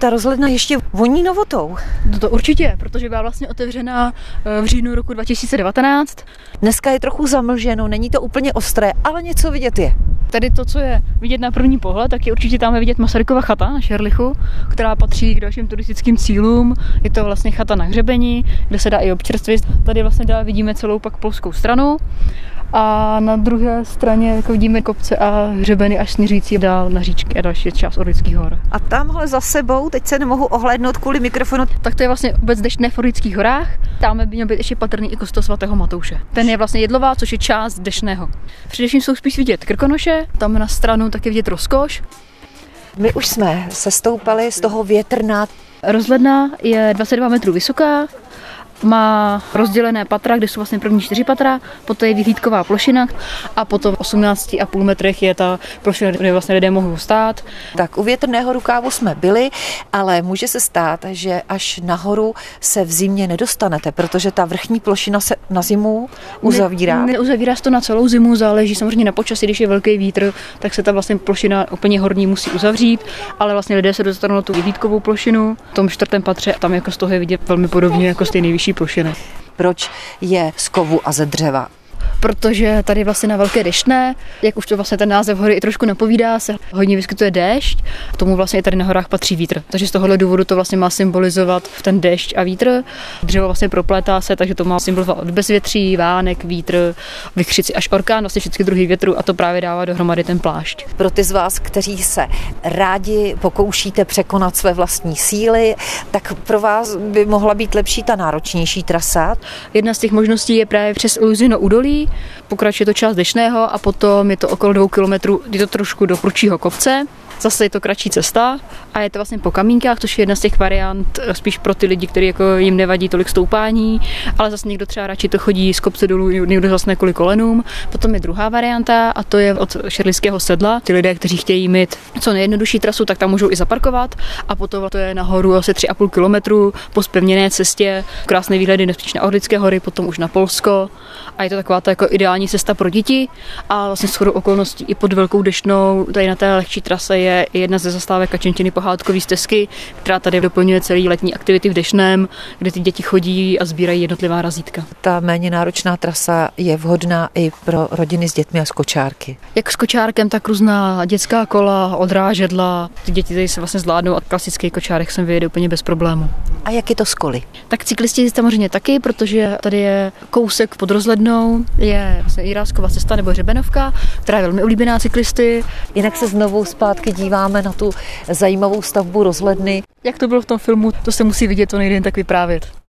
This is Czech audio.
ta rozhledna ještě voní novotou. To určitě, protože byla vlastně otevřena v říjnu roku 2019. Dneska je trochu zamlženo, není to úplně ostré, ale něco vidět je. Tady to, co je vidět na první pohled, tak je určitě tam vidět Masarykova chata na Šerlichu, která patří k dalším turistickým cílům. Je to vlastně chata na hřebeni, kde se dá i občerstvit. Tady vlastně dál vidíme celou pak polskou stranu. A na druhé straně jako vidíme kopce a hřebeny až směřící dál na říčky a další část Orlických hor. A tamhle za sebou, teď se nemohu ohlédnout kvůli mikrofonu. Tak to je vlastně obec Deštné v Orlických horách. Tam by měl být ještě patrný i kostel svatého Matouše. Ten je vlastně Jedlová, což je část Deštného. Především jsou spíš vidět Krkonoše, tam na stranu taky vidět Rozkoš. My už jsme sestoupali z toho Větrna. Rozhledna je 22 metrů vysoká. Má rozdělené patra, kde jsou vlastně první 4 patra, potom je vyhlídková plošina a potom v 18,5 metrech je ta plošina, kde vlastně lidé mohou stát. Tak u Větrného rukávu jsme byli, ale může se stát, že až nahoru se v zimě nedostanete, protože ta vrchní plošina se na zimu uzavírá. Neuzavírá se to na celou zimu, záleží samozřejmě na počasí, když je velký vítr, tak se ta vlastně plošina úplně horní musí uzavřít, ale vlastně lidé se dostanou na tu vyhlídkovou plošinu. V tom 4. patře tam jako z toho je vidět velmi podobně jako z té nejvyšší plošiny. Proč je z kovu a ze dřeva? Protože tady vlastně na Velké Deštné, jak už to vlastně ten název hory i trošku napovídá, se hodně vyskytuje déšť, k tomu vlastně i tady na horách patří vítr. Takže z tohohle důvodu to vlastně má symbolizovat ten déšť a vítr. Dřevo vlastně proplétá se, takže to má symbolizovat od bezvětří, vánek, vítr, vichřici až orkán, vlastně všechny druhy větru a to právě dává dohromady ten plášť. Pro ty z vás, kteří se rádi pokoušíte překonat své vlastní síly, tak pro vás by mohla být lepší ta náročnější trasa. Jedna z těch možností je právě přes Luzino údolí, pokračuje to část Deštného a potom je to okolo 2 kilometrů, je to trošku do prudšího kopce. Zase je to kratší cesta a je to vlastně po kamínkách, což je jedna z těch variant spíš pro ty lidi, kteří jako jim nevadí tolik stoupání, ale zase někdo třeba radši to chodí z kopce dolů, někdo zase ne kvůli kolenům. Potom je druhá varianta a to je od Šerlického sedla. Ty lidé, kteří chtějí mít co nejjednodušší trasu, tak tam můžou i zaparkovat a potom to je nahoru asi 3,5 kilometru po zpevněné cestě, krásné výhledy nepříč na Orlické hory, potom už na Polsko a je to taková ta jako ideální cesta pro děti a vlastně shodou okolností i pod Velkou Deštnou, tady na té lehčí trase je jedna ze zastávek Kačenčiny pohádkové stezky, která tady doplňuje celý letní aktivity v Deštném, kde ty děti chodí a sbírají jednotlivá razítka. Ta méně náročná trasa je vhodná i pro rodiny s dětmi a s kočárky. Jak s kočárkem, tak různá dětská kola, odrážedla. Ty děti tady se vlastně zvládnou a klasický kočárek sem vyjede úplně bez problému. A jak je to s koly? Tak cyklisti samozřejmě taky, protože tady je kousek pod rozhlednou, je vlastně Jiráskova cesta nebo Hřebenovka, která je velmi oblíbená cyklisty. Jinak se znovu zpátky díváme na tu zajímavou stavbu rozhledny. Jak to bylo v tom filmu, to se musí vidět, to nejde jen tak vyprávět.